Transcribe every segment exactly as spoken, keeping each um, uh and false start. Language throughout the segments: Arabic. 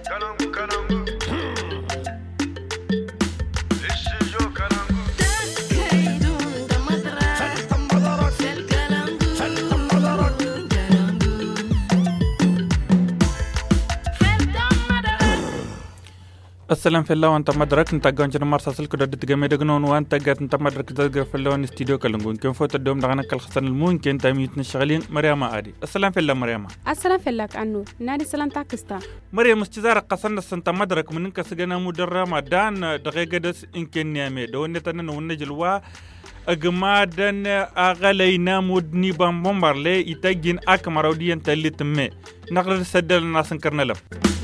السلام في الله وانت مدرك انت قانجنا مرسا سلك دد تجمد جنون وانت قاعد انت مدرك تذكر في الله استديو كلنجون كيف فوت الدوم دعنا كالخسن الممكن تاميت نشغلين مريم عادي. السلام في الله مريم. السلام في الله كأنه نادي سلام تاكستا مريم استزارة قصنا سنت مدرك من انك سجنا مدرما دان دقيقة دس إنكن نعمة دون نتنا ونجلوا أجمادن أغلينا مدني بامبر لي يتجين أكمر ودين تلي تمه نقدر نسدل الناس نكرنا له.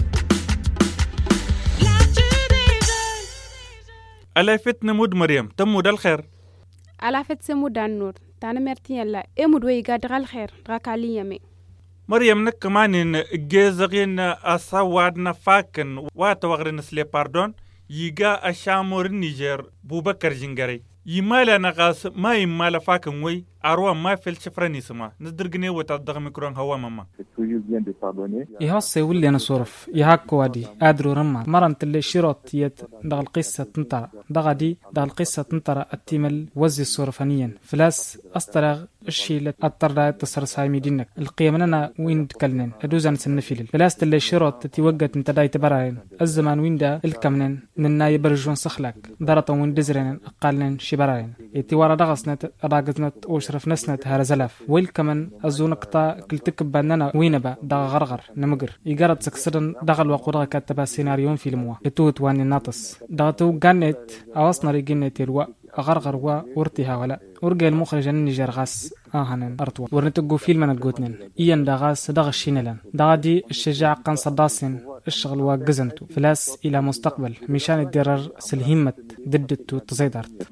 ألا فت نمود مريم تمود الخير ألا فت سمود النور تانا مرتين لا إمود ويقاد الخير راكالي يمي مريم نك كمان جزغين أصوات نفاكن واتوغرين سلي باردون يجا أشامور النيجر بوبكر جنجري يمالا نغاس ما يمالا فاكن وي أروى ما في الشفراني سما ندرجني وتدغ ميكرون هوا ماما يهصي ولي أنا صرف يهاك وادي أدرو رما مرنت اللي شروط يت دغ القصة تنطر دغ دي دغ القصة تنطر التيمل وزي الصرفانيا فلاس أسترغ الشيء اللي أضطر تصر سايمي دينك القيمنا وين تكلنن أدوزان سنفيل فلاس اللي شروط تتوجد انت داي تبراين الزمان وين دا الكمنن ننا يبرجون سخلك درطا وين دزرين أقالن شبراين يتوارا دغسنت راقزنت وشرف نسنت هرزلاف ويل كمان أزون قطع كل تكبننا وين با دغ غرغر نمجر يجرد سكسرن دغل وقرغ كتبا سيناريون فيلموا يتوت وان الناطس دغتو جنت أوصنا رجنت الوا غرغر وا ورتها ولا ورجع المخرج النيجر غاس آهنن أرتوا ورنتجو فيلم نجوتنن إيان دغاس دغ الشينلان دغدي الشجاع قن صداسن الشغل وجزنتو فلاس إلى مستقبل مشان الدرر سلهمة ضدتو تصيدرت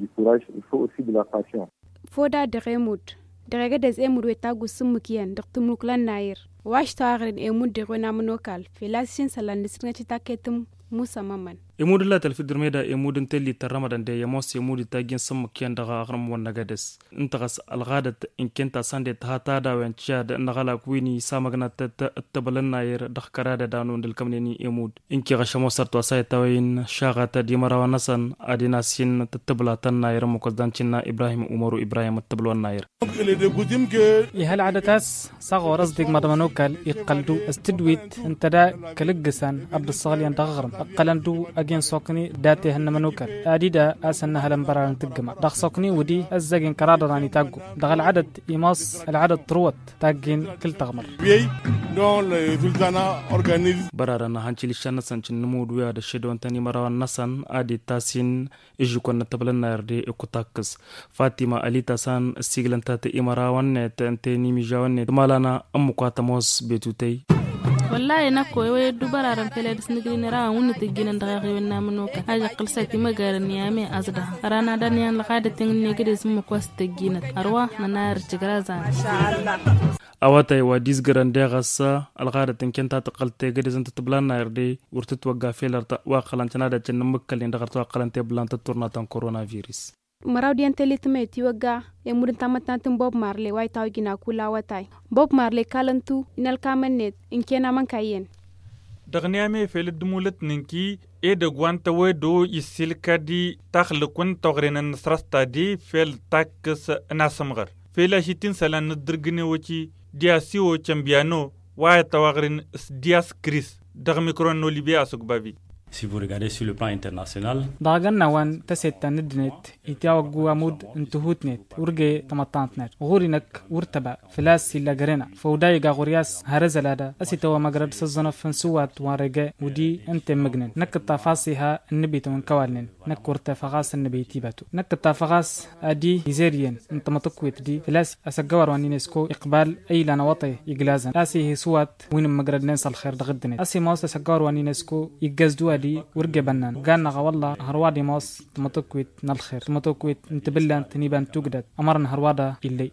فودا دغيمود دغيجة دز إمود ويتاجو سمكيان دقتملك للناير واش تاغرين إمود دغونا منوكال فلاس شين سلان نسرنا تاكيتم موسى ممن يمود الله تلفي درميدا يمود انتلي ترمضان دي يموس يمود تاجين سمكيان دغا أغرم ونغادس انتغس الغادة إن كنت ساندي تهاتادا وانشاد نغالا كويني سامغنا تتبلن ناير دخ كرادا دانون دلكمنيني يمود إنكي غشمو سرطوا سايتاوين شاغاتا دي مراوا نسان أدينا سين تتبلا تناير مقصدانشنا إبراهيم أمورو إبراهيم تتبلوا الناير يهال عادتاس صغو رصدق مدمنوكال يقلدو استدويت انتدا كالقسان عبد الصغليان دغغرم أقلندو أجين سوكني داتي هن منوكر أديدا أسنى هلم بران تجمع دخ سوكني ودي الزجين كرادة راني تاجو دغ العدد يماس العدد طروت تاجين كل تغمر برارنا هنشيل الشان نسان نمود ويا الشدوان تاني مروان نسان أدي تاسين إجوكون نتبلنا يردي إكوتاكس فاطمة علي تاسان السجلن تاتي إمراوان تاني ميجاوان دمالنا أمكواتموس بيتوتي والله نكو ويدو برارن فلادس نغرين را ون تجين دغاغي ونا منوكا حاجه قلساتي مغارن يامي ازدا رانا دانيان لقاده تنني كدس مكوس تجينت اروا نار تجرازا ما شاء الله awatay waa disgaran deeqasa alqaada tinkenta taqaltay gadizanta tablana yardi urtut waga feelarta waa qalantanada janna makkalin dhaqarto qalantay blanta turnatan coronavirus maraw dian telitme tiwaga e mudin tamatnatin Bob Marley way tawgina kula watay Bob Marley kalantu inal kamenet inkena man kayen دغنيامي في الدمولت ننكي إيه دغوان تويدو يسيلكادي تخلقون تغرين النصرستا دي في التاكس ناسمغر في لاشيتين سلان ندرغني وچي دياسيو چمبيانو واي تواغرين دياس كريس دغميكرون نو ليبيا سوكبابي. Si vous regardez sur le plan international, داغنا وان تسيت ندنت يتاوغو عمود انتهوتنت ورجي تمطانتنت غورينك ورتبع فلاس إلا جرينا فودايغا غورياس هرزلادا أسيتوا مجرد سزنف فنسوات وارجاء ودي أنت مجنن نك التفاصيها النبي تون كوالن نك ورتفقاس النبي تيباتو نك التفقاس أدي يزيرين أنت متقويت دي فلاس أسجور وانينسكو إقبال أي لنا وطي يجلازن أسي سوات وين مجرد ننسى الخير دغدنت أسي موس أسجور وانينسكو يجزدوا دي ورجع بنان قالنا والله هروادي موس تمتوكويت نالخير تمتوكويت انتبلان تنيبان توجدت أمرنا هروادا اللي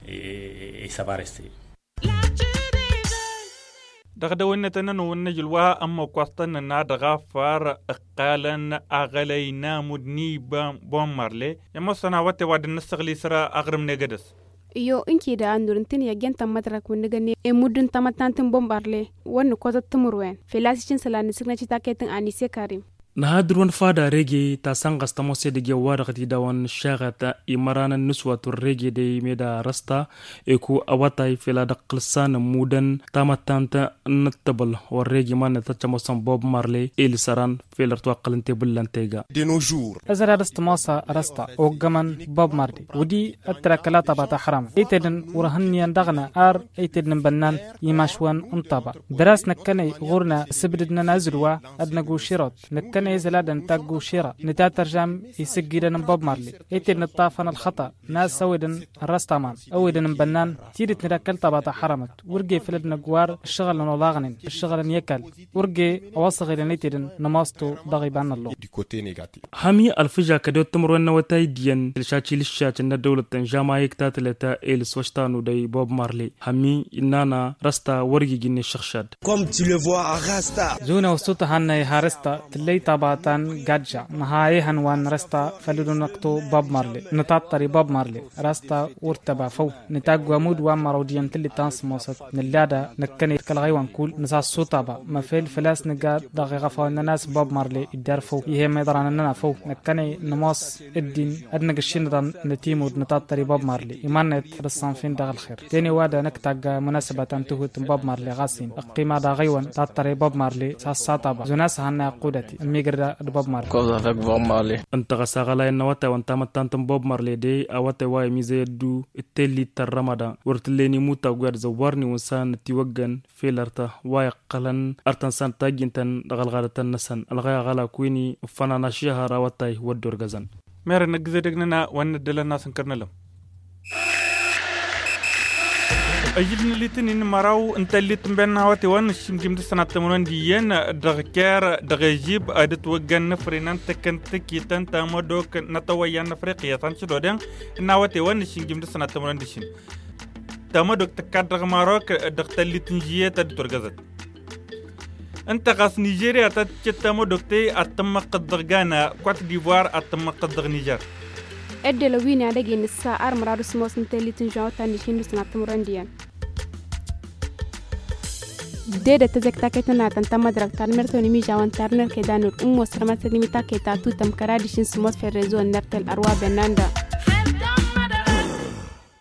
دغدونا تننو ونجلوا أما قصتنا نادغا فار قالن أغلينا مدني بوم مارلي يمسنا واتي واد النسغلي سرا أغرم نجدس iyo inki da andurintin ya genta madrak wanda gane e mudun tamatantin bombarle wannan kwata tumurwen felasicin salani signaci taketin anise karim نهادرون فادا ريجي تاسان قستمو سيدي وارغتي داون شاغتا إمرانا نسوة الريجي دي ميدا رستا إكو أواتاي فيلا دقلسان مودن تامتانتا نتبل والريجي ما نتجمو بوب مارلي إلي ساران فيلا رتوقل انتي بلانتيغا دي نوجور أزرا رست موسى رستا وقمان بوب مارلي ودي التراكلاتا باتا حرام إيتدن ورهنيان دغنا آر إيتدن بنان يماشوان انطابا دراس نكني غورنا سبدنا نازلوا أدنقو شيروت نكني زلادن تاقو شيرا نتا ترجم يسجيدن بوب مارلي إيتدن الطافن الخطأ ناس سويدن الرستامان أويدن بنان تيرت نراكلتا باتا حرامت ورقي فلدن قوار الشغل نولاغنين الشغل يكل ورقي أوصغي لنيتدن نماستو ضغي بان الله همي الفجا كدو تمرون نوتاي ديان الشاتي للشات ان الدولة جامعة يكتات لتا إل سوشتانو دي بوب مارلي همي إنانا رستا ورقي جيني الشخشاد زونا وسوطة هانا يهارستا تلي طاباتان جاجا نهاية هنوان رستا فلدو نقطو بوب مارلي نتاطري بوب مارلي رستا ورتبا فو نتاق ومود وان مروديان تلي تانس موسط نلادا نكني كالغيوان كول نساس صوتا با مفيل فلاس نقاد داغي غفا الناس بوب مارلي يدار فو يهي ميدران اننا فو نكني نماس الدين ادنق الشندان نتيمود نتاطري بوب مارلي إيمانت رسان فين داغ الخير تاني وادا نكتاق مناسبة تنتهوت بوب مارلي غاسين القيمة داغيوان تاطري بوب مارلي ساس ساطا با زناس هانا قودتي الميقر بوب مارلي انت غساغلا النواتا وانت متانتم بوب مارلي دي اواتي واي ميزي دو التالي ترمدا ورتليني موتا وغير زوارني وسان تيوغن فيلرتا واي قلن ارتنسان تاجنتن غلغالتن نسن الغاية غلا كويني فنانا شهر اواتي ودور غزن مير نقزي دقننا وان دلنا سنكرنا لهم أجلنا لتنين مراو انت اللي تنبينا هواتي وان الشمجم دي سنة تمرون ديين دغكار دغجيب ادت وغن نفرينان تكنتك يتن تامدوك نتويان نفريقيا تنشدو دين ناواتي وان الشمجم دي سنة تمرون ديشين تامدوك تكادر ماروك دغتا اللي تنجيه تدتور غزت انت غاس نيجيريا تتامدوك تي اتم قدر غانا كوات ديفوار اتم قدر نيجر ادي لوين ادغي نسا ار مرادو سموس نتلي تنجاو تاني شيندو سنة تمرون ديان ديدا تزكتاكيتنا تنتما دركتان مرتوني ميجا وانترنر كيدانور أمو سرمات نميتا كيتا توتم كرادشين سموس في الرزو النرتل أروا بناندا